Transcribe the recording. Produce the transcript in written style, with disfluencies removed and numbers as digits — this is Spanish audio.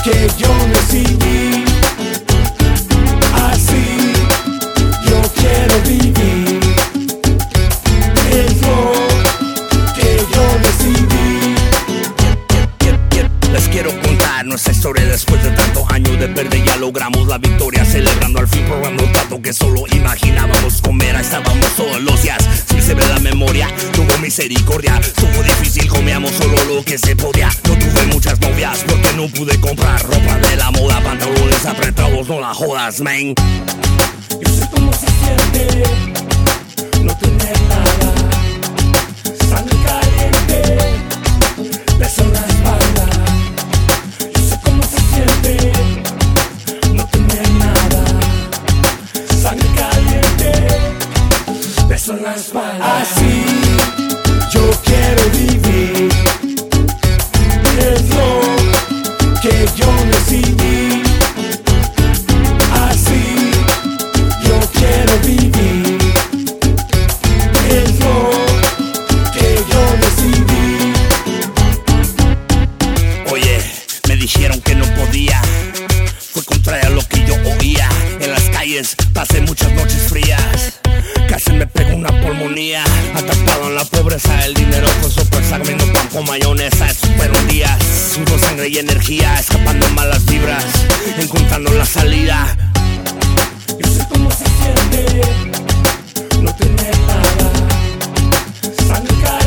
que yo decidí. Así yo quiero vivir. Es lo que yo decidí. Les quiero contar nuestra historia después de tantos años de perder. Ya logramos la victoria, celebrando al fin probando el plato que solo imaginábamos comer. Ahí estábamos todos los días, si se ve la memoria, tuvo misericordia. Estuvo difícil, comíamos solo lo que se podía. No tuve muchas novias porque no pude comprar ropa de la moda, pantalones apretados, no la jodas, man. Yo sé cómo se siente no tener nada. Sangre caliente, beso en la espalda. Yo sé cómo se siente no tener nada. Sangre caliente, beso en la espalda. Así yo quiero vivir. Es lo que yo decidí. Así yo quiero vivir. Es lo que yo decidí. Oye, me dijeron que no podía, fue contrario a lo que yo oía. En las calles pasé muchas noches frías, casi me pegó una pulmonía. Atrapado en la pobreza, el dinero fue sorpresa, comiendo pan con mayonesa. Eso fueron días, con sangre y energía, escapando malas vibras, encontrando la salida. Yo sé cómo se siente no tener nada. Sangre caliente.